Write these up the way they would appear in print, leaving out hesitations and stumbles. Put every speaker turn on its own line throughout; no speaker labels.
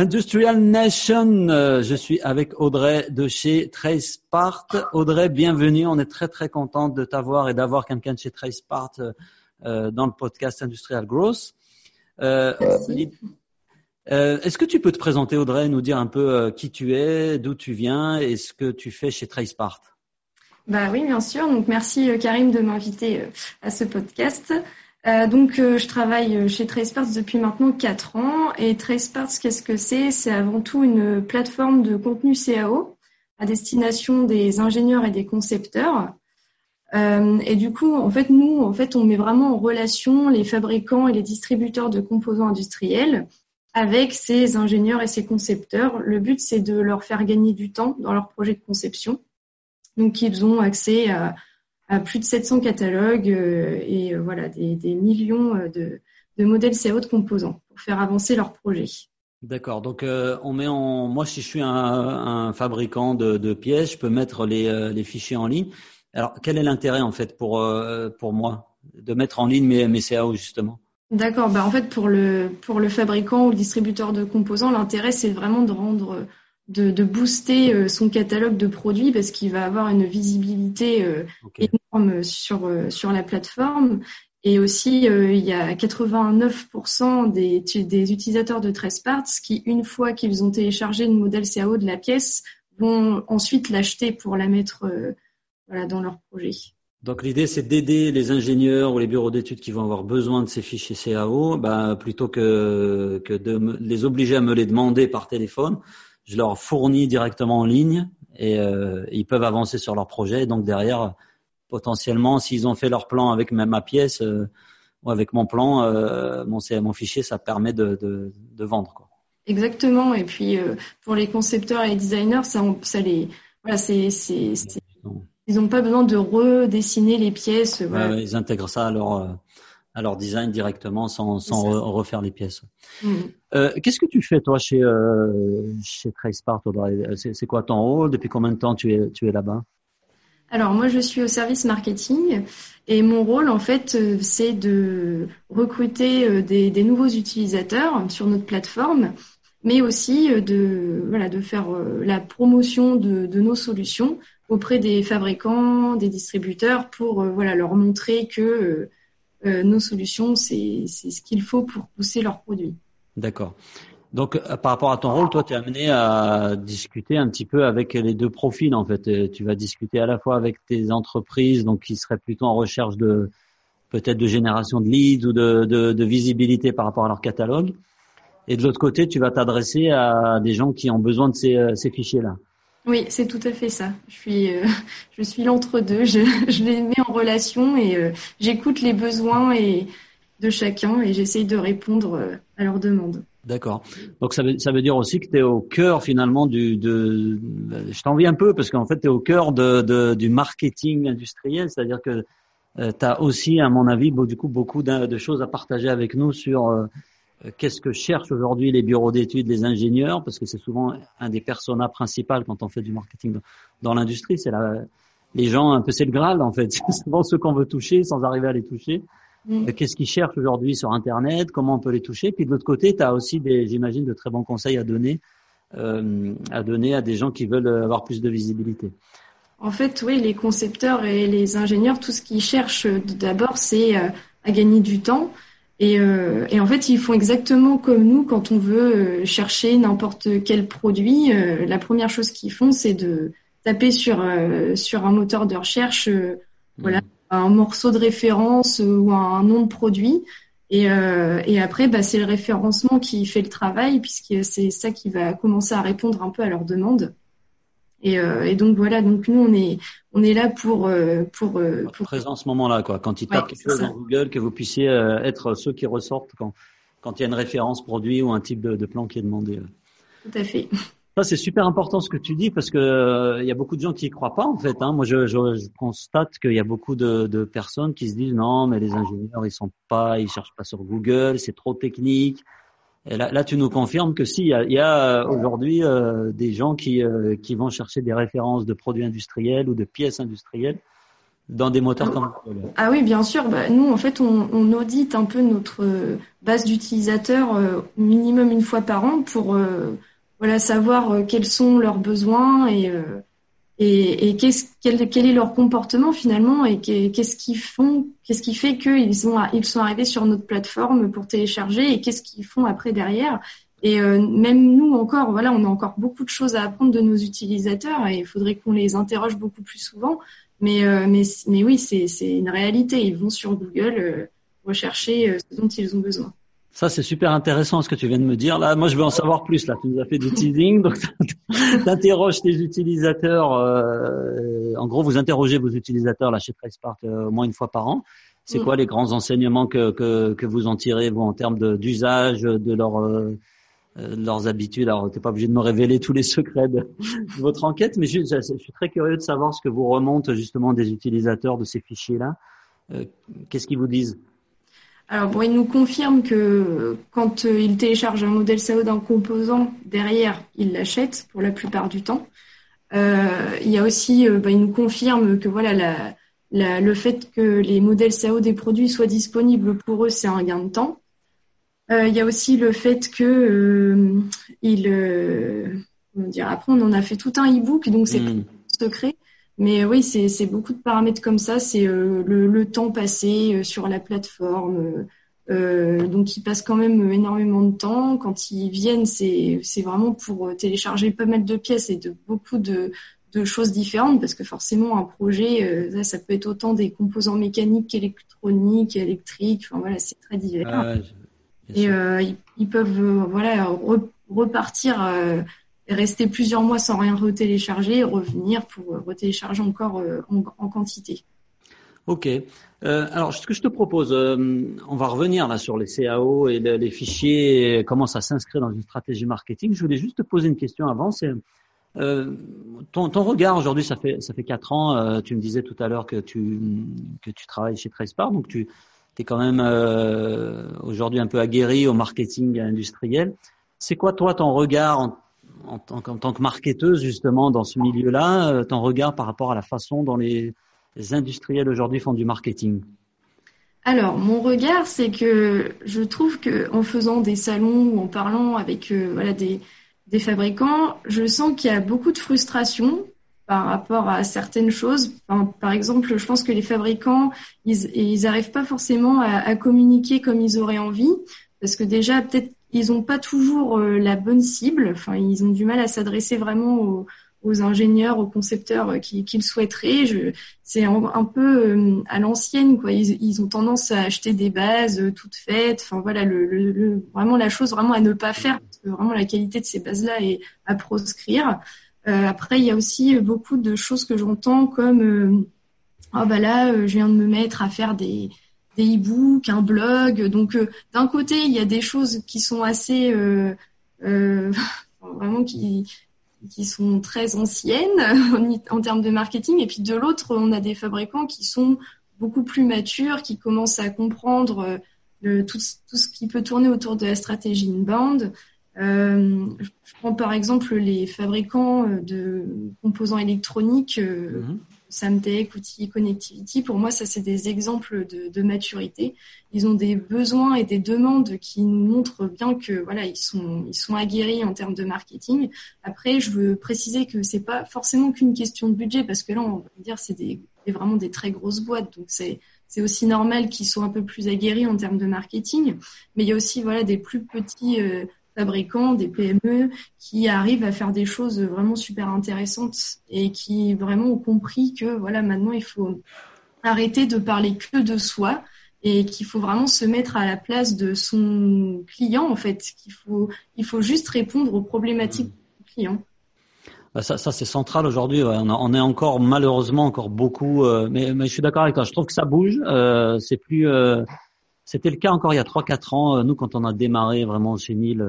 Industrial Nation, je suis avec Audrey de chez TracePart. Audrey, bienvenue. On est très très contente de t'avoir et d'avoir quelqu'un de chez TracePart dans le podcast Industrial Growth.
Merci.
Est-ce que tu peux te présenter, Audrey, nous dire un peu qui tu es, d'où tu viens et ce que tu fais chez TracePart?
Bah oui, bien sûr. Donc merci Karim de m'inviter à ce podcast. Je travaille chez TracePart depuis maintenant 4 ans. Et TracePart, qu'est-ce que c'est? C'est avant tout une plateforme de contenu CAO à destination des ingénieurs et des concepteurs. Et du coup, en fait, on met vraiment en relation les fabricants et les distributeurs de composants industriels avec ces ingénieurs et ces concepteurs. Le but, c'est de leur faire gagner du temps dans leur projet de conception. Donc, ils ont accès à plus de 700 catalogues et voilà des millions de modèles CAO de composants pour faire avancer leur projet.
D'accord. Donc, moi, si je suis un fabricant de pièces, je peux mettre les fichiers en ligne. Alors, quel est l'intérêt en fait pour moi de mettre en ligne mes CAO justement?
D'accord. En fait, pour le fabricant ou le distributeur de composants, l'intérêt c'est vraiment de booster son catalogue de produits parce qu'il va avoir une visibilité énorme sur la plateforme. Et aussi, il y a 89% des utilisateurs de TracePart qui, une fois qu'ils ont téléchargé le modèle CAO de la pièce, vont ensuite l'acheter pour la mettre dans leur projet.
Donc l'idée, c'est d'aider les ingénieurs ou les bureaux d'études qui vont avoir besoin de ces fichiers CAO, plutôt que de les obliger à me les demander par téléphone. Je leur fournis directement en ligne et ils peuvent avancer sur leur projet. Donc derrière, potentiellement, s'ils ont fait leur plan avec ma pièce ou avec mon plan, mon fichier, ça permet de vendre, quoi.
Exactement. Et puis pour les concepteurs et les designers, ils n'ont pas besoin de redessiner les pièces.
Voilà. Ils intègrent ça à leur design directement sans refaire les pièces. Qu'est-ce que tu fais toi chez TracePart? C'est quoi ton rôle? Depuis combien de temps tu es là-bas?
Alors moi je suis au service marketing et mon rôle en fait c'est de recruter des nouveaux utilisateurs sur notre plateforme, mais aussi de faire la promotion de nos solutions auprès des fabricants, des distributeurs pour leur montrer que nos solutions c'est ce qu'il faut pour pousser leurs produits.
D'accord. Donc, par rapport à ton rôle, toi, tu es amené à discuter un petit peu avec les deux profils, en fait. Tu vas discuter à la fois avec tes entreprises, donc qui seraient plutôt en recherche peut-être de génération de leads ou de visibilité par rapport à leur catalogue. Et de l'autre côté, tu vas t'adresser à des gens qui ont besoin de ces fichiers-là.
Oui, c'est tout à fait ça. Je suis l'entre-deux. Je les mets en relation et j'écoute les besoins de chacun et j'essaye de répondre à leurs demandes.
D'accord. Donc ça veut dire aussi que tu es au cœur finalement je t'envie un peu parce qu'en fait tu es au cœur du marketing industriel, c'est-à-dire que tu as aussi à mon avis beaucoup de choses à partager avec nous sur qu'est-ce que cherchent aujourd'hui les bureaux d'études, les ingénieurs, parce que c'est souvent un des personas principaux quand on fait du marketing dans l'industrie, les gens un peu, c'est le Graal en fait, c'est souvent ceux qu'on veut toucher sans arriver à les toucher. Qu'est-ce qu'ils cherchent aujourd'hui sur Internet, comment on peut les toucher. Puis de l'autre côté, tu as aussi j'imagine, de très bons conseils à donner à des gens qui veulent avoir plus de visibilité.
En fait, oui, les concepteurs et les ingénieurs, tout ce qu'ils cherchent d'abord, c'est à gagner du temps. Et en fait, ils font exactement comme nous quand on veut chercher n'importe quel produit. La première chose qu'ils font, c'est de taper sur un moteur de recherche, un morceau de référence ou un nom de produit. Et après, c'est le référencement qui fait le travail puisque c'est ça qui va commencer à répondre un peu à leurs demandes. Et donc voilà, donc nous on est là pour
présent en ce moment-là, quoi. Quand ils tapent quelque chose dans Google, que vous puissiez être ceux qui ressortent quand il y a une référence produit ou un type de plan qui est demandé.
Tout à fait.
Ça, c'est super important ce que tu dis parce que il y a beaucoup de gens qui y croient pas en fait. Moi, je constate qu'il y a beaucoup de personnes qui se disent non, mais les ingénieurs ils cherchent pas sur Google, c'est trop technique. Et là, tu nous confirmes que si, il y a aujourd'hui des gens qui vont chercher des références de produits industriels ou de pièces industrielles dans des moteurs comme Google.
Ah oui, bien sûr. Nous, en fait, on audite un peu notre base d'utilisateurs minimum une fois par an pour savoir quels sont leurs besoins et quel est leur comportement finalement et qu'est-ce qu'ils font, qu'est-ce qui fait qu'ils sont arrivés sur notre plateforme pour télécharger et qu'est-ce qu'ils font après derrière. Et même nous encore, on a encore beaucoup de choses à apprendre de nos utilisateurs et il faudrait qu'on les interroge beaucoup plus souvent. Mais oui, c'est une réalité. Ils vont sur Google rechercher ce dont ils ont besoin.
Ça, c'est super intéressant ce que tu viens de me dire. Là, moi, je veux en savoir plus. Là, tu nous as fait du teasing. Donc, t'interroges tes utilisateurs. En gros, vous interrogez vos utilisateurs là chez TriSpark au moins une fois par an. C'est quoi les grands enseignements que vous en tirez, vous, en termes d'usage, de leurs habitudes? Alors, t'es pas obligé de me révéler tous les secrets de votre enquête, mais je suis très curieux de savoir ce que vous remonte justement des utilisateurs de ces fichiers-là. Qu'est-ce qu'ils vous disent?
Alors, ils nous confirment que quand ils téléchargent un modèle SAO d'un composant, derrière, ils l'achètent pour la plupart du temps. Il y a aussi, ils nous confirment que le fait que les modèles SAO des produits soient disponibles pour eux, c'est un gain de temps. Il y a aussi le fait que après on en a fait tout un e-book, donc c'est pas secret. Mais oui, c'est beaucoup de paramètres comme ça. C'est le temps passé sur la plateforme. Donc ils passent quand même énormément de temps. Quand ils viennent, c'est vraiment pour télécharger pas mal de pièces et de beaucoup de choses différentes, parce que forcément un projet, ça peut être autant des composants mécaniques qu'électroniques, électriques. Enfin voilà, c'est très divers. Et ils peuvent repartir et rester plusieurs mois sans rien retélécharger et revenir pour retélécharger encore en quantité.
Ok. Alors, ce que je te propose, on va revenir là sur les CAO et les fichiers, et comment ça s'inscrit dans une stratégie marketing. Je voulais juste te poser une question avant. C'est ton regard aujourd'hui. Ça fait 4 ans. Tu me disais tout à l'heure que tu travailles chez TriSpark, donc tu es quand même aujourd'hui un peu aguerri au marketing industriel. C'est quoi toi ton regard en tant que marketeuse justement dans ce milieu-là, ton regard par rapport à la façon dont les industriels aujourd'hui font du marketing?
Alors, mon regard, c'est que je trouve que en faisant des salons ou en parlant avec des fabricants, je sens qu'il y a beaucoup de frustration par rapport à certaines choses. Par exemple, je pense que les fabricants, ils n'arrivent pas forcément à communiquer comme ils auraient envie, parce que déjà, peut-être, ils n'ont pas toujours la bonne cible. Enfin, ils ont du mal à s'adresser vraiment aux ingénieurs, aux concepteurs qu'ils souhaiteraient. C'est un peu à l'ancienne, quoi. Ils ont tendance à acheter des bases toutes faites. Enfin voilà, vraiment la chose vraiment à ne pas faire, parce que vraiment la qualité de ces bases-là est à proscrire. Après, il y a aussi beaucoup de choses que j'entends comme je viens de me mettre à faire des e-books, un blog. Donc d'un côté, il y a des choses qui sont assez vraiment qui sont très anciennes en termes de marketing, et puis de l'autre, on a des fabricants qui sont beaucoup plus matures, qui commencent à comprendre tout ce qui peut tourner autour de la stratégie inbound. Je prends par exemple les fabricants de composants électroniques, Samtec, Outils, Connectivity. Pour moi, ça, c'est des exemples de maturité. Ils ont des besoins et des demandes qui nous montrent bien que ils sont aguerris en termes de marketing. Après, je veux préciser que c'est pas forcément qu'une question de budget, parce que là, on va dire, c'est vraiment des très grosses boîtes. Donc, c'est aussi normal qu'ils soient un peu plus aguerris en termes de marketing. Mais il y a aussi, des plus petits fabricants, des PME qui arrivent à faire des choses vraiment super intéressantes et qui vraiment ont compris que maintenant il faut arrêter de parler que de soi et qu'il faut vraiment se mettre à la place de son client, en fait, il faut juste répondre aux problématiques du client.
Ça c'est central aujourd'hui. Ouais. On est encore malheureusement beaucoup, mais je suis d'accord avec toi. Je trouve que ça bouge. C'est plus C'était le cas encore il y a 3-4 ans. Nous, quand on a démarré vraiment chez Neil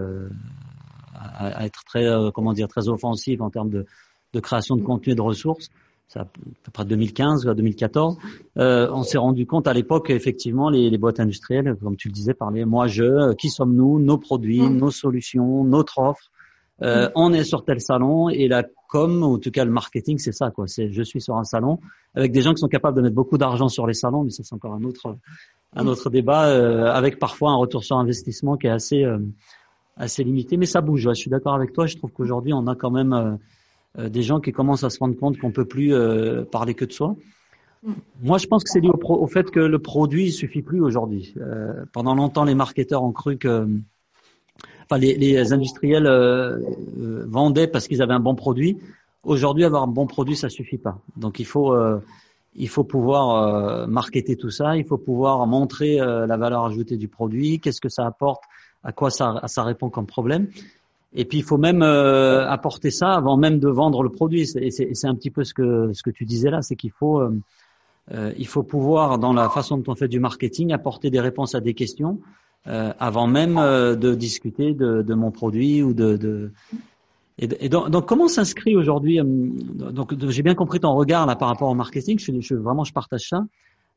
à être très, très offensif en termes de création de contenu et de ressources, c'est à peu près 2015 ou 2014, on s'est rendu compte à l'époque, effectivement, les boîtes industrielles, comme tu le disais, parlaient qui sommes-nous, nos produits, nos solutions, notre offre. On est sur tel salon et la com, ou en tout cas le marketing, c'est ça, quoi. C'est je suis sur un salon avec des gens qui sont capables de mettre beaucoup d'argent sur les salons, mais ça c'est encore un autre débat, avec parfois un retour sur investissement qui est assez limité, mais ça bouge. Ouais, je suis d'accord avec toi. Je trouve qu'aujourd'hui on a quand même des gens qui commencent à se rendre compte qu'on peut plus parler que de soi. Moi, je pense que c'est lié au fait que le produit il suffit plus aujourd'hui. Pendant longtemps, les marketeurs ont cru que les industriels vendaient parce qu'ils avaient un bon produit. Aujourd'hui, avoir un bon produit, ça suffit pas. Donc, il faut pouvoir marketer tout ça. Il faut pouvoir montrer la valeur ajoutée du produit, qu'est-ce que ça apporte, à quoi ça répond comme problème. Et puis, il faut même apporter ça avant même de vendre le produit. C'est un petit peu ce que tu disais là, c'est qu'il faut pouvoir, dans la façon dont on fait du marketing, apporter des réponses à des questions avant même de discuter de mon produit ou et donc comment s'inscrit aujourd'hui donc j'ai bien compris ton regard là par rapport au marketing. Je partage ça.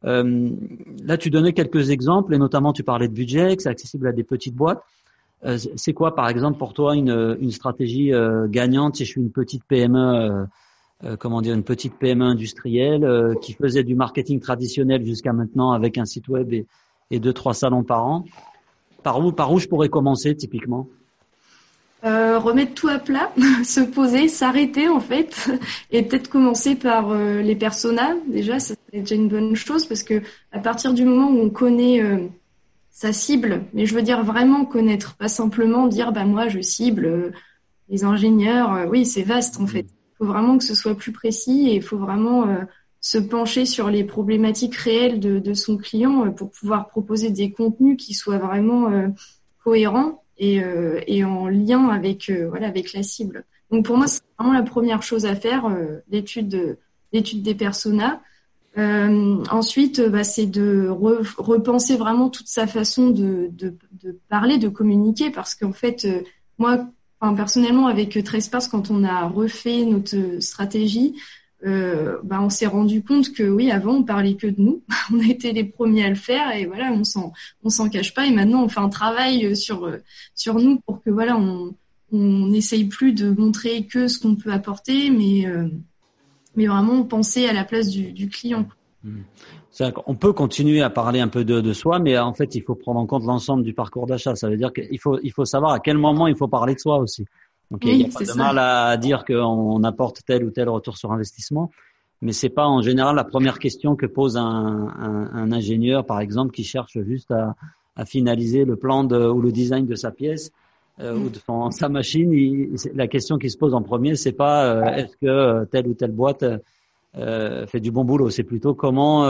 Là, tu donnais quelques exemples et notamment tu parlais de budget, que c'est accessible à des petites boîtes. C'est quoi, par exemple, pour toi une stratégie gagnante si je suis une petite PME? Une petite PME industrielle qui faisait du marketing traditionnel jusqu'à maintenant avec un site web et 2-3 salons par an. Par où je pourrais commencer typiquement?
Remettre tout à plat, se poser, s'arrêter en fait, et peut-être commencer par les personas. Déjà, ça c'est déjà une bonne chose parce que à partir du moment où on connaît sa cible, mais je veux dire vraiment connaître, pas simplement dire moi je cible les ingénieurs. Oui, c'est vaste en fait. Il faut vraiment que ce soit plus précis et il faut vraiment se pencher sur les problématiques réelles de son client pour pouvoir proposer des contenus qui soient vraiment cohérents et en lien avec la cible. Donc pour moi, c'est vraiment la première chose à faire, l'étude des personas. Ensuite, c'est de repenser vraiment toute sa façon de parler, de communiquer, parce qu'en fait, moi, personnellement, avec Tradesparts, quand on a refait notre stratégie, on s'est rendu compte que oui, avant on parlait que de nous, on a été les premiers à le faire et voilà, on s'en cache pas. Et maintenant, on fait un travail sur nous pour que voilà, on n'essaye plus de montrer que ce qu'on peut apporter, mais vraiment penser à la place du client.
On peut continuer à parler un peu de soi, mais en fait, il faut prendre en compte l'ensemble du parcours d'achat. Ça veut dire qu'il faut savoir à quel moment il faut parler de soi aussi. Donc, il n'y a pas de mal à dire qu'on apporte tel ou tel retour sur investissement, mais c'est pas en général la première question que pose un ingénieur, par exemple, qui cherche juste à finaliser le plan ou le design de sa pièce ou de sa machine. La question qui se pose en premier, c'est pas est-ce que telle ou telle boîte fait du bon boulot. C'est plutôt comment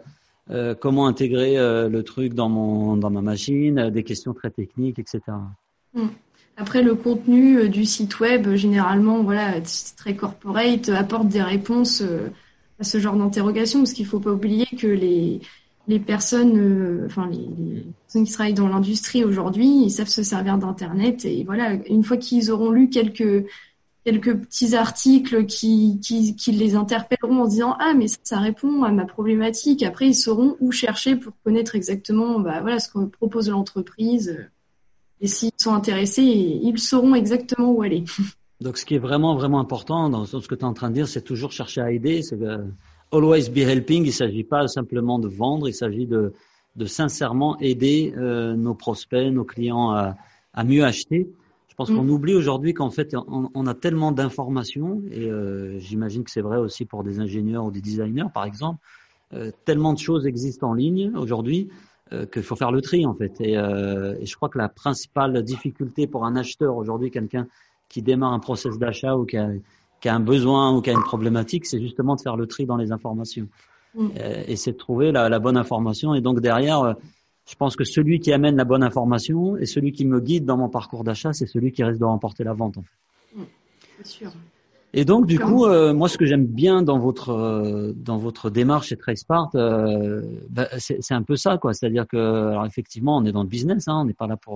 intégrer le truc dans ma machine, des questions très techniques, etc.
Après, le contenu du site web, généralement, voilà, c'est très corporate, apporte des réponses à ce genre d'interrogation, parce qu'il faut pas oublier que les personnes, les personnes qui travaillent dans l'industrie aujourd'hui, ils savent se servir d'Internet et voilà, une fois qu'ils auront lu quelques petits articles qui les interpelleront en se disant mais ça répond à ma problématique. Après, ils sauront où chercher pour connaître exactement ce que propose l'entreprise. Et s'ils sont intéressés, ils sauront exactement où aller.
Donc, ce qui est vraiment, vraiment important dans ce que tu es en train de dire, c'est toujours chercher à aider. C'est always be helping. Il ne s'agit pas simplement de vendre, il s'agit de sincèrement aider nos prospects, nos clients à mieux acheter. Je pense qu'on oublie aujourd'hui qu'en fait, on a tellement d'informations, et j'imagine que c'est vrai aussi pour des ingénieurs ou des designers, par exemple, tellement de choses existent en ligne aujourd'hui qu'il faut faire le tri, en fait. Et je crois que la principale difficulté pour un acheteur aujourd'hui, quelqu'un qui démarre un process d'achat ou qui a un besoin ou qui a une problématique, c'est justement de faire le tri dans les informations. Et c'est de trouver la bonne information. Et donc derrière, je pense que celui qui amène la bonne information et celui qui me guide dans mon parcours d'achat, c'est celui qui risque de remporter la vente, en fait.
C'est sûr.
Et donc, du coup, moi, ce que j'aime bien dans votre démarche chez Tradesparts, c'est un peu ça, quoi. C'est-à-dire que, alors effectivement, on est dans le business, on n'est pas là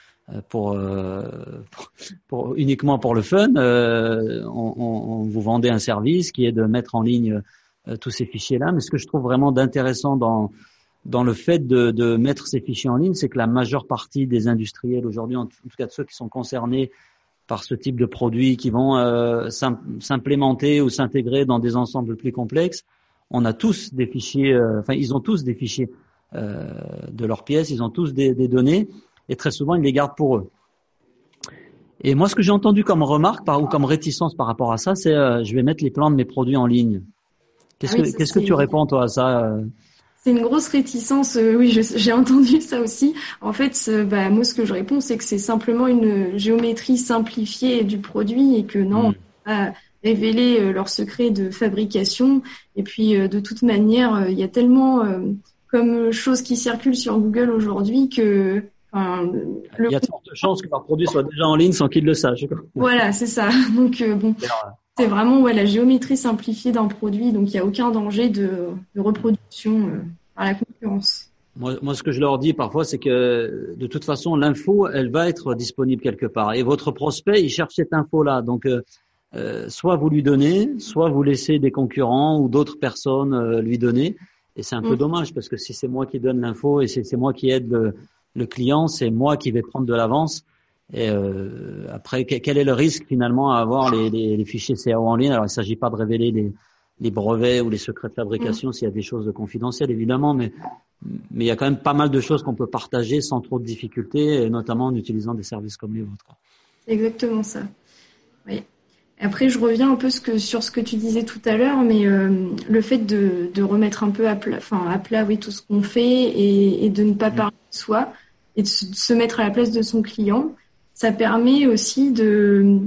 pour uniquement pour le fun. On vous vendait un service qui est de mettre en ligne tous ces fichiers-là. Mais ce que je trouve vraiment d'intéressant dans le fait de mettre ces fichiers en ligne, c'est que la majeure partie des industriels aujourd'hui, en tout cas de ceux qui sont concernés par ce type de produits qui vont s'implémenter ou s'intégrer dans des ensembles plus complexes. On a tous des fichiers, ils ont tous des fichiers de leurs pièces, ils ont tous des données, et très souvent ils les gardent pour eux. Et moi, ce que j'ai entendu comme remarque ou comme réticence par rapport à ça, c'est je vais mettre les plans de mes produits en ligne. Qu'est-ce que tu réponds toi à ça
C'est une grosse réticence. Oui, j'ai entendu ça aussi. En fait, moi, ce que je réponds, c'est que c'est simplement une géométrie simplifiée du produit et que non, on va révéler leurs secrets de fabrication. Et puis, de toute manière, il y a tellement comme choses qui circulent sur Google aujourd'hui que
il y a de fortes chances que leur produit soit déjà en ligne sans qu'ils le sachent.
Voilà, c'est ça. Donc c'est vraiment la géométrie simplifiée d'un produit, donc il n'y a aucun danger de reproduction par la concurrence.
Moi, ce que je leur dis parfois, c'est que de toute façon, l'info, elle va être disponible quelque part. Et votre prospect, il cherche cette info-là. Donc, soit vous lui donnez, soit vous laissez des concurrents ou d'autres personnes lui donner. Et c'est un peu dommage parce que si c'est moi qui donne l'info et c'est moi qui aide le client, c'est moi qui vais prendre de l'avance. Et après, quel est le risque finalement à avoir les fichiers CAO en ligne? Alors, il ne s'agit pas de révéler les brevets ou les secrets de fabrication s'il y a des choses confidentielles, évidemment, mais il y a quand même pas mal de choses qu'on peut partager sans trop de difficultés, et notamment en utilisant des services comme les vôtres.
C'est exactement ça. Oui. Après, je reviens un peu sur ce que tu disais tout à l'heure, mais le fait de remettre un peu à plat, oui, tout ce qu'on fait et de ne pas parler de soi et de se mettre à la place de son client, ça permet aussi de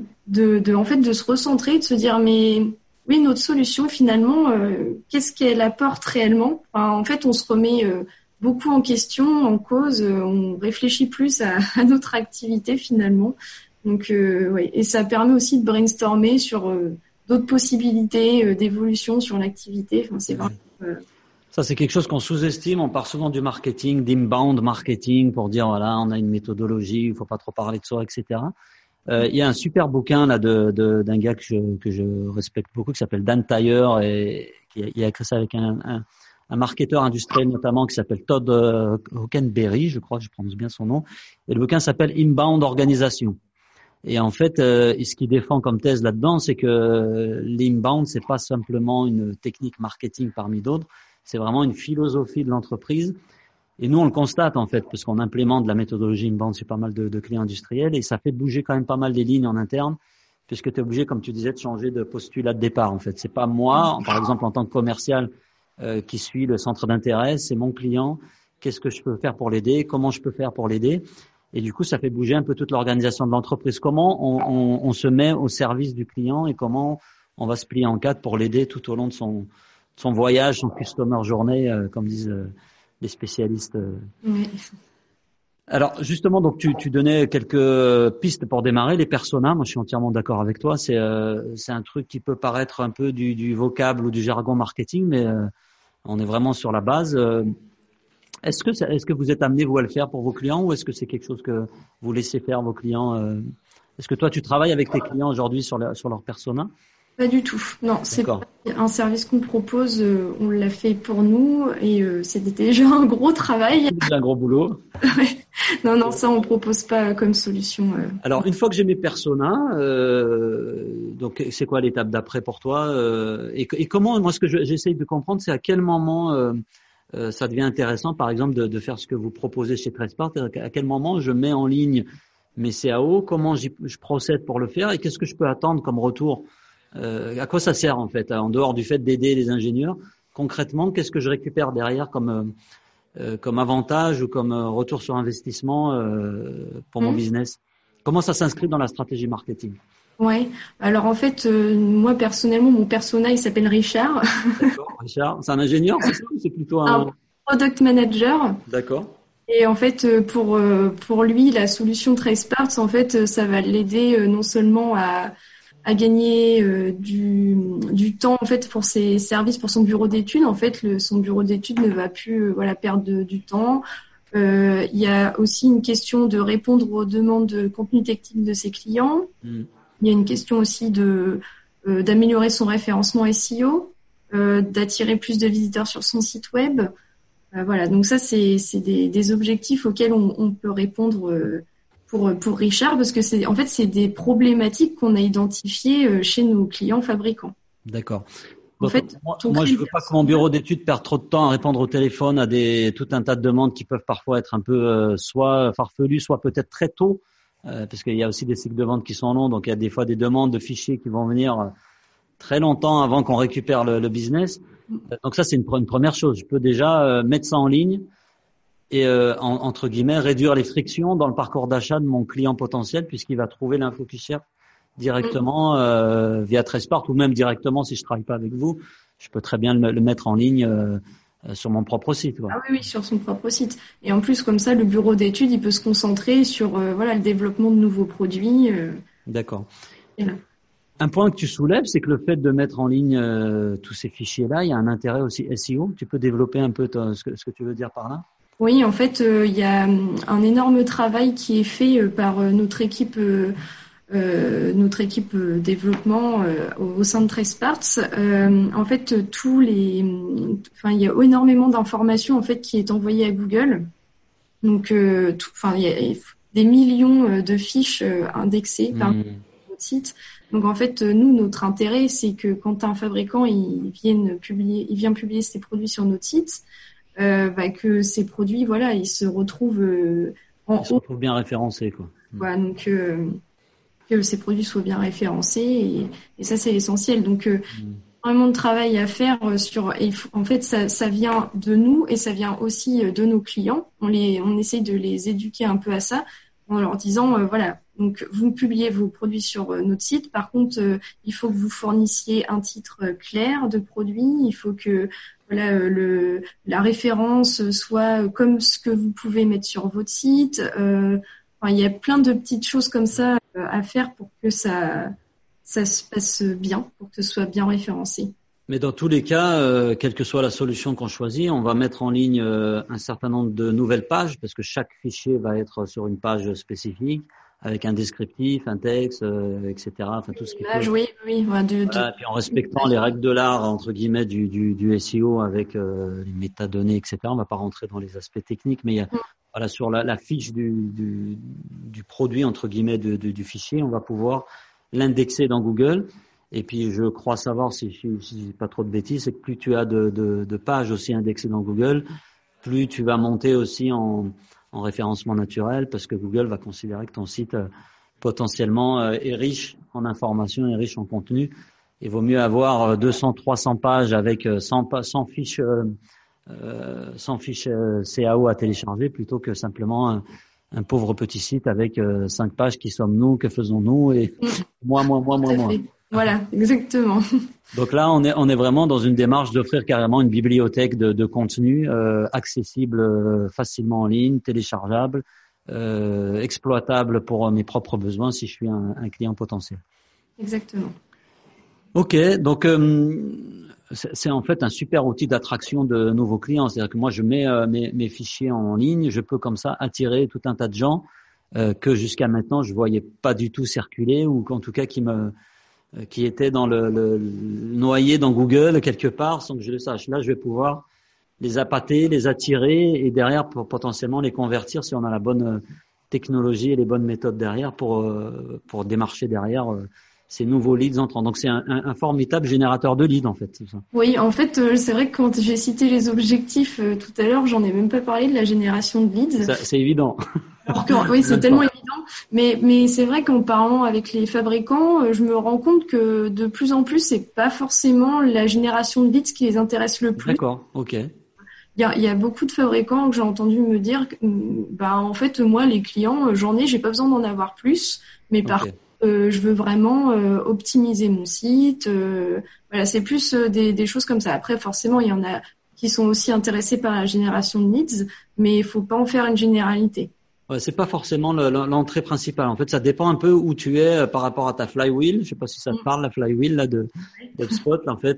se recentrer, de se dire mais oui, notre solution finalement, qu'est-ce qu'elle apporte réellement? En fait, on se remet beaucoup en question, en cause, on réfléchit plus à notre activité finalement. Donc, et ça permet aussi de brainstormer sur d'autres possibilités d'évolution sur l'activité. Enfin, c'est vraiment.
Ça, c'est quelque chose qu'on sous-estime. On parle souvent du marketing, d'inbound marketing, pour dire voilà, on a une méthodologie, il faut pas trop parler de soi, etc. Il y a un super bouquin là d'un gars que je respecte beaucoup, qui s'appelle Dan Tyer, et il a écrit ça avec un marketeur industriel notamment qui s'appelle Todd Hockenberry, je crois que je prononce bien son nom. Et le bouquin s'appelle Inbound Organisation. Et en fait, ce qu'il défend comme thèse là-dedans, c'est que l'inbound, c'est pas simplement une technique marketing parmi d'autres, c'est vraiment une philosophie de l'entreprise. Et nous, on le constate en fait, parce qu'on implémente de la méthodologie inbound sur pas mal de clients industriels, et ça fait bouger quand même pas mal des lignes en interne, puisque tu es obligé, comme tu disais, de changer de postulat de départ. En fait, c'est pas moi, par exemple en tant que commercial, qui suis le centre d'intérêt, c'est mon client. Qu'est-ce que je peux faire pour l'aider? Comment je peux faire pour l'aider? Et du coup, ça fait bouger un peu toute l'organisation de l'entreprise. Comment on se met au service du client et comment on va se plier en quatre pour l'aider tout au long de son voyage, son customer journey, comme disent les spécialistes.
Oui.
Alors justement, donc tu donnais quelques pistes pour démarrer. Les personas, moi je suis entièrement d'accord avec toi. C'est un truc qui peut paraître un peu du vocable ou du jargon marketing, mais on est vraiment sur la base. Est-ce que vous êtes amené vous à le faire pour vos clients, ou est-ce que c'est quelque chose que vous laissez faire vos clients? Est-ce que toi tu travailles avec tes clients aujourd'hui sur leur persona?
Pas du tout. Non, c'est pas un service qu'on propose. On l'a fait pour nous et c'était déjà un gros travail.
C'est déjà un gros boulot.
Non, ça on propose pas comme solution.
Alors une fois que j'ai mes personas, donc c'est quoi l'étape d'après pour toi, et comment, moi ce que j'essaye de comprendre, c'est à quel moment ça devient intéressant, par exemple, de faire ce que vous proposez chez Tradesparts. À quel moment je mets en ligne mes CAO, comment je procède pour le faire, et qu'est-ce que je peux attendre comme retour? À quoi ça sert en fait, en dehors du fait d'aider les ingénieurs? Concrètement, qu'est-ce que je récupère derrière comme avantage ou comme retour sur investissement pour mon business? Comment ça s'inscrit dans la stratégie marketing?
Ouais. Alors en fait, moi personnellement, mon persona, il s'appelle Richard.
D'accord, Richard. C'est un ingénieur, c'est ça, ou c'est plutôt un
product manager?
D'accord.
Et en fait, pour lui, la solution Tradesparts, en fait, ça va l'aider non seulement à gagner du temps en fait pour ses services, pour son bureau d'études. En fait, son bureau d'études ne va plus perdre du temps. Il y a aussi une question de répondre aux demandes de contenu technique de ses clients. Il y a une question aussi d'améliorer son référencement SEO, d'attirer plus de visiteurs sur son site web. Voilà, donc ça c'est des objectifs auxquels on peut répondre pour Richard, parce que c'est des problématiques qu'on a identifiées chez nos clients fabricants.
D'accord.
En
Donc,
fait,
moi, je veux pas que mon bureau d'études perde trop de temps à répondre au téléphone à tout un tas de demandes qui peuvent parfois être un peu soit farfelues, soit peut-être très tôt, parce qu'il y a aussi des cycles de vente qui sont longs. Donc, il y a des fois des demandes de fichiers qui vont venir très longtemps avant qu'on récupère le business. Donc, ça, c'est une première chose. Je peux déjà mettre ça en ligne et entre guillemets réduire les frictions dans le parcours d'achat de mon client potentiel, puisqu'il va trouver l'info qu'il cherche directement via Tradesparts, ou même directement si je travaille pas avec vous, je peux très bien le mettre en ligne sur mon propre site.
Ah oui, sur son propre site. Et en plus, comme ça, le bureau d'études, il peut se concentrer sur le développement de nouveaux produits.
D'accord.
Là.
Un point que tu soulèves, c'est que le fait de mettre en ligne tous ces fichiers-là, il y a un intérêt aussi SEO. Tu peux développer un peu ce que tu veux dire par là?
Oui, en fait, il y a un énorme travail qui est fait par notre équipe développement au sein de Tradesparts. En fait, il y a énormément d'informations en fait qui est envoyée à Google. Donc, il y a des millions de fiches indexées par notre site. Donc, en fait, nous, notre intérêt, c'est que quand un fabricant il vient publier ses produits sur notre site, que ces produits, ils se retrouvent
ils se retrouvent bien référencés, quoi.
Voilà, donc que ces produits soient bien référencés et ça c'est l'essentiel. Donc vraiment de travail à faire en fait ça vient de nous et ça vient aussi de nos clients. On essaye de les éduquer un peu à ça en leur disant donc vous publiez vos produits sur notre site. Par contre, il faut que vous fournissiez un titre clair de produit. Il faut que la référence soit comme ce que vous pouvez mettre sur votre site. Il y a plein de petites choses comme ça à faire pour que ça se passe bien, pour que ce soit bien référencé.
Mais dans tous les cas, quelle que soit la solution qu'on choisit, on va mettre en ligne un certain nombre de nouvelles pages, parce que chaque fichier va être sur une page spécifique, avec un descriptif, un texte, etc. Enfin, tout ce qui peut.
Oui.
Et puis en respectant les règles de l'art, entre guillemets, du SEO avec les métadonnées, etc. On va pas rentrer dans les aspects techniques, mais il y a sur la fiche du produit, entre guillemets, du fichier, on va pouvoir l'indexer dans Google. Et puis, je crois savoir, si je dis pas trop de bêtises, c'est que plus tu as de pages aussi indexées dans Google, plus tu vas monter aussi en référencement naturel, parce que Google va considérer que ton site potentiellement est riche en informations, est riche en contenu. Il vaut mieux avoir 200, 300 pages avec 100 fiches CAO à télécharger, plutôt que simplement un pauvre petit site avec 5 pages qui sommes nous, que faisons-nous, et moi.
Voilà, exactement.
Donc là, on est vraiment dans une démarche d'offrir carrément une bibliothèque de contenu accessible facilement en ligne, téléchargeable, exploitable pour mes propres besoins si je suis un client potentiel.
Exactement.
Ok, donc c'est en fait un super outil d'attraction de nouveaux clients. C'est-à-dire que moi, je mets mes fichiers en ligne, je peux comme ça attirer tout un tas de gens que jusqu'à maintenant je voyais pas du tout circuler, ou en tout cas qui étaient dans le noyé dans Google quelque part sans que je le sache. Là, je vais pouvoir les appâter, les attirer, et derrière pour potentiellement les convertir si on a la bonne technologie et les bonnes méthodes derrière pour démarcher derrière ces nouveaux leads entrants. Donc c'est un formidable générateur de leads en fait. C'est ça.
Oui, en fait, c'est vrai que quand j'ai cité les objectifs tout à l'heure, j'en ai même pas parlé de la génération de leads.
C'est évident.
Alors que, oui, c'est tellement évident. Mais c'est vrai qu'en parlant avec les fabricants, je me rends compte que de plus en plus, c'est pas forcément la génération de leads qui les intéresse le plus.
D'accord, ok.
Il y a beaucoup de fabricants que j'ai entendu me dire, en fait, moi, les clients, j'ai pas besoin d'en avoir plus, mais par contre, je veux vraiment optimiser mon site. C'est plus des choses comme ça. Après, forcément, il y en a qui sont aussi intéressés par la génération de leads, mais il faut pas en faire une généralité.
Ouais, c'est pas forcément l'entrée principale. En fait, ça dépend un peu où tu es par rapport à ta flywheel. Je sais pas si ça te parle, la flywheel là de HubSpot. En fait,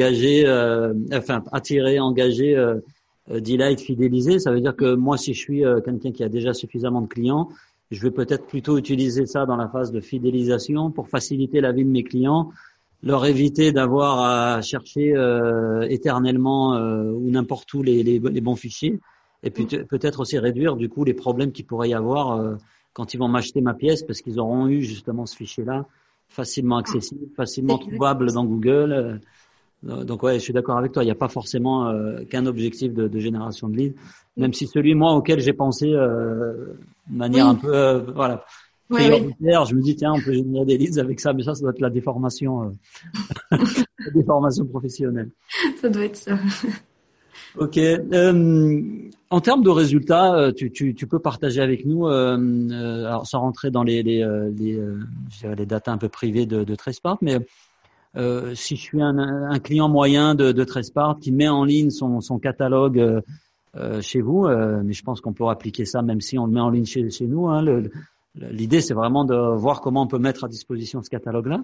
attirer, engager, delight, fidéliser. Ça veut dire que moi, si je suis quelqu'un qui a déjà suffisamment de clients, je vais peut-être plutôt utiliser ça dans la phase de fidélisation pour faciliter la vie de mes clients, leur éviter d'avoir à chercher éternellement ou n'importe où les bons fichiers. Et puis peut-être aussi réduire du coup les problèmes qu'il pourrait y avoir quand ils vont m'acheter ma pièce parce qu'ils auront eu justement ce fichier-là facilement accessible, facilement trouvable dans Google. Donc ouais, je suis d'accord avec toi. Il n'y a pas forcément qu'un objectif de génération de leads, même si celui moi auquel j'ai pensé de manière un peu prioritaire, je me dis tiens, on peut générer des leads avec ça, mais ça doit être la déformation, la déformation professionnelle.
Ça doit être ça.
Ok. En termes de résultats, tu peux partager avec nous, alors sans rentrer dans je dirais les datas un peu privées de Tradesmart, mais si je suis un client moyen de Tradesmart qui met en ligne son catalogue chez vous, mais je pense qu'on peut appliquer ça même si on le met en ligne chez nous. Hein, l'idée, c'est vraiment de voir comment on peut mettre à disposition ce catalogue-là.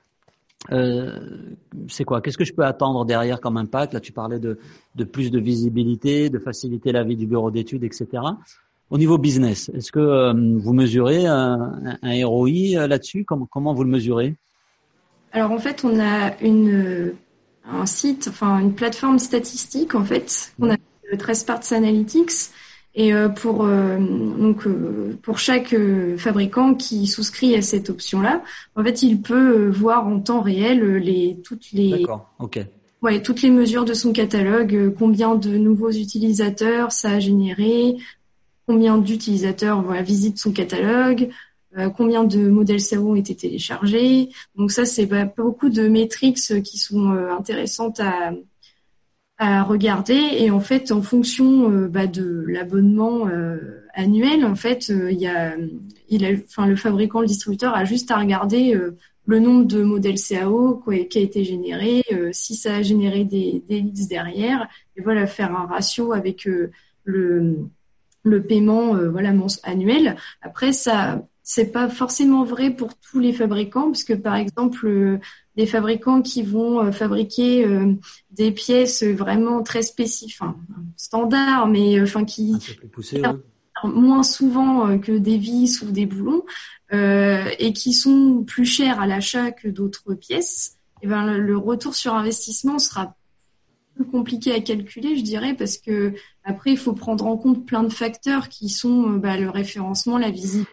C'est quoi? Qu'est-ce que je peux attendre derrière comme impact? Là, tu parlais de plus de visibilité, de faciliter la vie du bureau d'études, etc. Au niveau business, est-ce que vous mesurez un ROI là-dessus? Comment vous le mesurez?
Alors en fait, on a un site, enfin une plateforme statistique en fait, qu'on appelle Tradesmart Analytics. Et pour chaque fabricant qui souscrit à cette option-là, en fait, il peut voir en temps réel toutes les mesures de son catalogue, combien de nouveaux utilisateurs ça a généré, combien d'utilisateurs visitent son catalogue, combien de modèles SAO ont été téléchargés. Donc ça, c'est beaucoup de métriques qui sont intéressantes à regarder, et en fait en fonction de l'abonnement annuel, en fait le fabricant, le distributeur a juste à regarder le nombre de modèles CAO qui a été généré, si ça a généré des leads derrière, et voilà, faire un ratio avec le paiement annuel. Après, ça c'est pas forcément vrai pour tous les fabricants, parce que par exemple des fabricants qui vont fabriquer des pièces vraiment très spécifiques, standards, mais qui moins souvent que des vis ou des boulons, et qui sont plus chers à l'achat que d'autres pièces, et le retour sur investissement sera plus compliqué à calculer, je dirais, parce que après il faut prendre en compte plein de facteurs qui sont le référencement, la visibilité.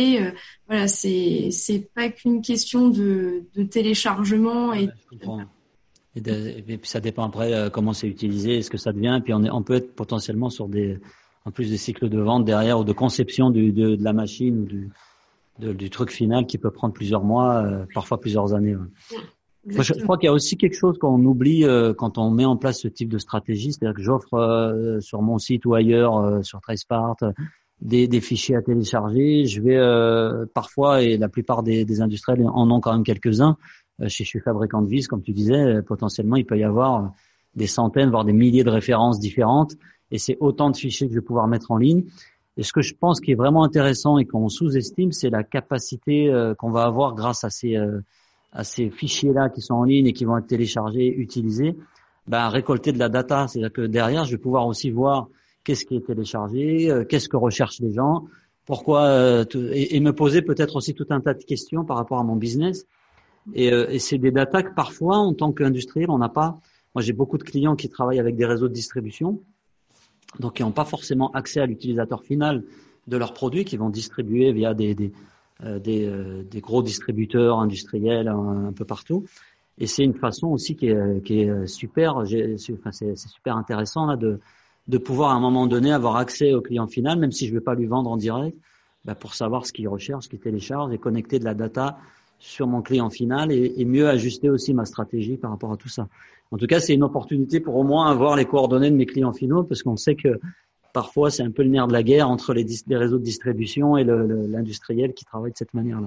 C'est pas qu'une question de téléchargement et
puis ça dépend après comment c'est utilisé, est-ce que ça devient, et puis on peut être potentiellement sur en plus des cycles de vente derrière, ou de conception de la machine, ou du truc final qui peut prendre plusieurs mois, parfois plusieurs années. Moi, je crois qu'il y a aussi quelque chose qu'on oublie quand on met en place ce type de stratégie, c'est-à-dire que j'offre sur mon site ou ailleurs, sur Tradesmart, des fichiers à télécharger. Je vais parfois, et la plupart des industriels en ont quand même quelques-uns, je suis fabricant de vis, comme tu disais, potentiellement il peut y avoir des centaines, voire des milliers de références différentes, et c'est autant de fichiers que je vais pouvoir mettre en ligne. Et ce que je pense qui est vraiment intéressant et qu'on sous-estime, c'est la capacité qu'on va avoir grâce à ces fichiers-là qui sont en ligne et qui vont être téléchargés, utilisés, récolter de la data. C'est-à-dire que derrière, je vais pouvoir aussi voir qu'est-ce qui est téléchargé, qu'est-ce que recherchent les gens, pourquoi, et me poser peut-être aussi tout un tas de questions par rapport à mon business. Et c'est des data que parfois, en tant qu'industriel, on n'a pas. Moi, j'ai beaucoup de clients qui travaillent avec des réseaux de distribution, donc qui n'ont pas forcément accès à l'utilisateur final de leurs produits, qui vont distribuer via des gros distributeurs industriels un peu partout. Et c'est une façon aussi qui est super. C'est super intéressant là de pouvoir à un moment donné avoir accès au client final, même si je ne vais pas lui vendre en direct, pour savoir ce qu'il recherche, ce qu'il télécharge, et connecter de la data sur mon client final, et mieux ajuster aussi ma stratégie par rapport à tout ça. En tout cas, c'est une opportunité pour au moins avoir les coordonnées de mes clients finaux, parce qu'on sait que parfois c'est un peu le nerf de la guerre entre les réseaux de distribution et l'industriel qui travaille de cette manière-là.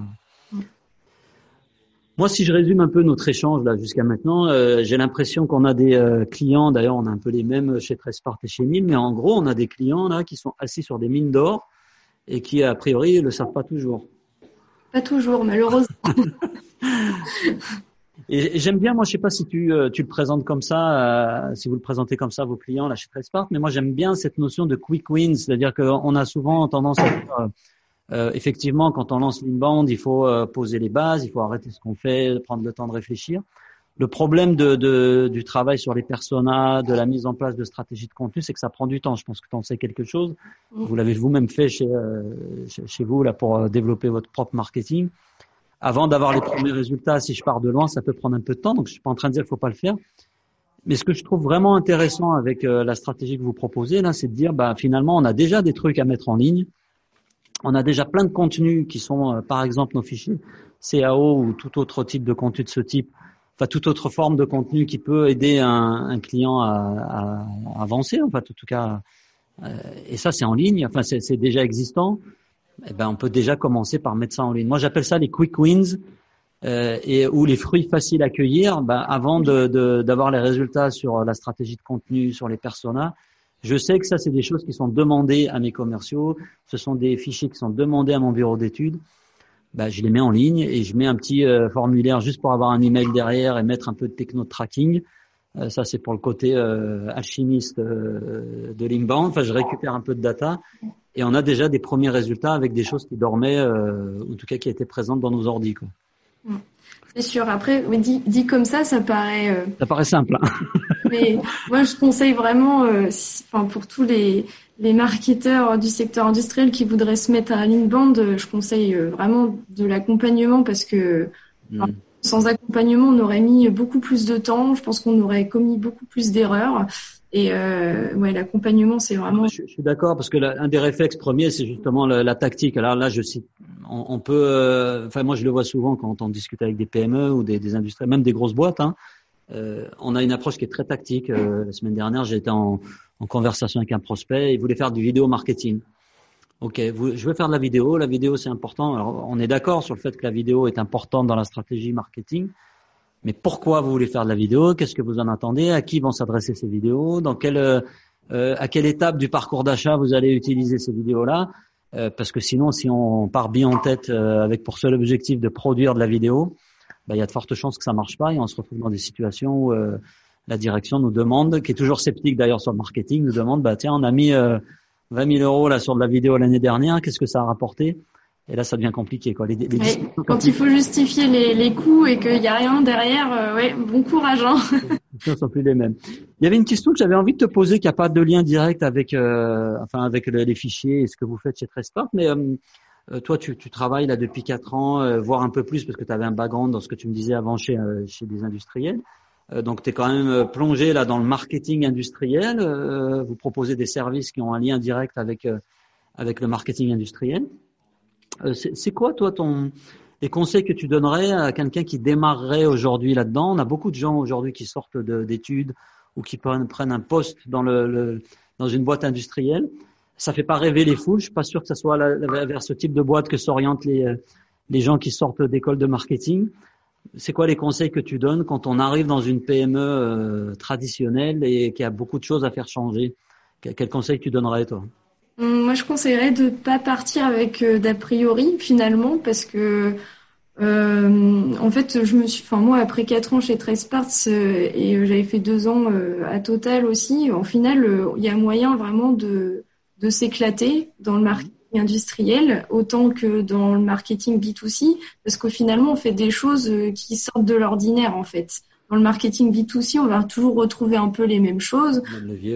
Moi, si je résume un peu notre échange là jusqu'à maintenant, j'ai l'impression qu'on a des clients, d'ailleurs on a un peu les mêmes chez Tradesmart et chez Mille, mais en gros on a des clients là qui sont assis sur des mines d'or et qui a priori le savent pas toujours.
Pas toujours, malheureusement.
Et j'aime bien, moi je sais pas si tu le présentes comme ça, si vous le présentez comme ça à vos clients là chez Tradesmart, mais moi j'aime bien cette notion de quick wins, c'est-à-dire qu'on a souvent tendance à dire effectivement, quand on lance l'inbound, il faut poser les bases, il faut arrêter ce qu'on fait, prendre le temps de réfléchir. Le problème du travail sur les personas, de la mise en place de stratégies de contenu, c'est que ça prend du temps. Je pense que tu en sais quelque chose. Vous l'avez vous-même fait chez vous là pour développer votre propre marketing. Avant d'avoir les premiers résultats, si je pars de loin, ça peut prendre un peu de temps. Donc, je suis pas en train de dire qu'il faut pas le faire. Mais ce que je trouve vraiment intéressant avec la stratégie que vous proposez là, c'est de dire, finalement, on a déjà des trucs à mettre en ligne. On a déjà plein de contenus qui sont, par exemple, nos fichiers CAO ou tout autre type de contenu de ce type. Enfin, toute autre forme de contenu qui peut aider un client à avancer, en fait, en tout cas. Et ça, c'est en ligne. Enfin, c'est déjà existant. Eh ben, on peut déjà commencer par mettre ça en ligne. Moi, j'appelle ça les quick wins ou les fruits faciles à cueillir. Avant d'avoir les résultats sur la stratégie de contenu, sur les personas, je sais que ça, c'est des choses qui sont demandées à mes commerciaux. Ce sont des fichiers qui sont demandés à mon bureau d'études. Je les mets en ligne et je mets un petit formulaire juste pour avoir un email derrière et mettre un peu de techno tracking. Ça, c'est pour le côté alchimiste de l'inbound. Enfin, je récupère un peu de data et on a déjà des premiers résultats avec des choses qui dormaient, en tout cas qui étaient présentes dans nos ordis, quoi.
C'est sûr. Après, dit comme ça paraît.
Ça paraît simple. Hein.
Mais moi, je conseille vraiment, pour tous les marketeurs du secteur industriel qui voudraient se mettre à l'inbound, je conseille vraiment de l'accompagnement parce que sans accompagnement, on aurait mis beaucoup plus de temps. Je pense qu'on aurait commis beaucoup plus d'erreurs. Et l'accompagnement, c'est vraiment.
Je suis d'accord parce que un des réflexes premiers, c'est justement la tactique. Alors là, je cite, on peut. Moi, je le vois souvent quand on discute avec des PME ou des industries, même des grosses boîtes. Hein. On a une approche qui est très tactique. La semaine dernière, j'ai été en conversation avec un prospect. Il voulait faire du vidéo marketing. Ok, je veux faire de la vidéo. La vidéo, c'est important. Alors, on est d'accord sur le fait que la vidéo est importante dans la stratégie marketing. Mais pourquoi vous voulez faire de la vidéo? Qu'est-ce que vous en attendez? À qui vont s'adresser ces vidéos? À quelle étape du parcours d'achat vous allez utiliser ces vidéos-là? Parce que sinon, si on part bien en tête avec pour seul objectif de produire de la vidéo, il y a de fortes chances que ça marche pas et on se retrouve dans des situations où la direction nous demande, qui est toujours sceptique d'ailleurs sur le marketing, nous demande, tiens, on a mis 20 000 euros là sur de la vidéo l'année dernière, qu'est-ce que ça a rapporté? Et là, ça devient compliqué, quoi.
Quand il faut justifier les coûts et qu'il n'y a rien derrière, bon courage, hein.
Les choses sont plus les mêmes. Il y avait une question que j'avais envie de te poser, qui n'a pas de lien direct avec, avec les fichiers et ce que vous faites chez Trespass, mais toi, tu travailles là depuis 4 ans, voire un peu plus, parce que tu avais un background dans ce que tu me disais avant chez des industriels. Donc, tu es quand même plongé là dans le marketing industriel. Vous proposez des services qui ont un lien direct avec le marketing industriel. C'est quoi, toi, les conseils que tu donnerais à quelqu'un qui démarrerait aujourd'hui là-dedans? On a beaucoup de gens aujourd'hui qui sortent d'études ou qui prennent un poste dans une boîte industrielle. Ça fait pas rêver les foules. Je suis pas sûr que ça soit vers ce type de boîte que s'orientent les gens qui sortent d'école de marketing. C'est quoi les conseils que tu donnes quand on arrive dans une PME traditionnelle et qui a beaucoup de choses à faire changer? Quel conseil tu donnerais, toi?
Moi, je conseillerais de pas partir avec d'a priori finalement, parce que en fait, moi après 4 ans chez Trespass et j'avais fait 2 ans à Total aussi. En final, il y a moyen vraiment de s'éclater dans le marketing industriel autant que dans le marketing B2C, parce qu'au finalement, on fait des choses qui sortent de l'ordinaire en fait. Dans le marketing B2C, on va toujours retrouver un peu les mêmes choses.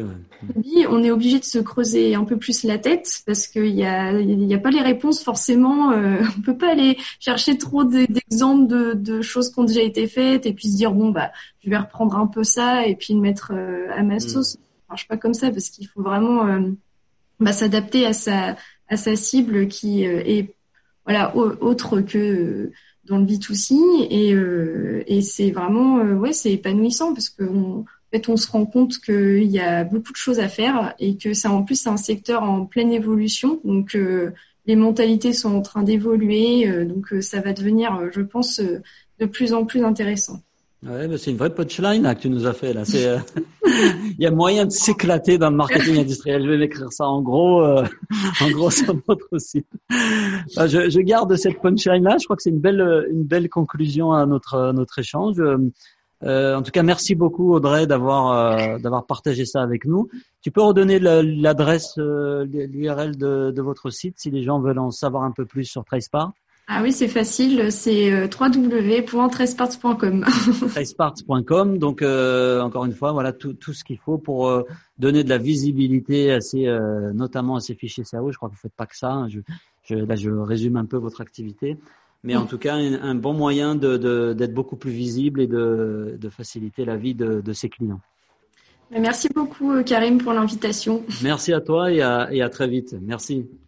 On est obligé de se creuser un peu plus la tête parce qu'il y a pas les réponses forcément. On peut pas aller chercher trop d'exemples de choses qui ont déjà été faites et puis se dire je vais reprendre un peu ça et puis le mettre à ma sauce. Ça marche pas comme ça parce qu'il faut vraiment s'adapter à sa cible qui est autre que dans le B2C et c'est vraiment c'est épanouissant parce que on se rend compte qu'il y a beaucoup de choses à faire et que c'est un secteur en pleine évolution, donc les mentalités sont en train d'évoluer, donc ça va devenir je pense de plus en plus intéressant.
Ouais, c'est une vraie punchline là que tu nous as fait là. Il y a moyen de s'éclater dans le marketing industriel. Je vais m'écrire ça en gros sur notre site. Je garde cette punchline là. Je crois que c'est une belle conclusion à notre échange. En tout cas, merci beaucoup Audrey d'avoir partagé ça avec nous. Tu peux redonner l'adresse, l'URL de votre site si les gens veulent en savoir un peu plus sur Trespass?
Ah oui, c'est facile, c'est www.traceparts.com.
Traceparts.com. Donc encore une fois, voilà tout ce qu'il faut pour donner de la visibilité notamment à ces fichiers CAO. Je crois que vous faites pas que ça, hein. Là, je résume un peu votre activité, mais en tout cas, un bon moyen d'être beaucoup plus visible et de faciliter la vie de ses clients.
Merci beaucoup, Karim, pour l'invitation.
Merci à toi et à très vite. Merci.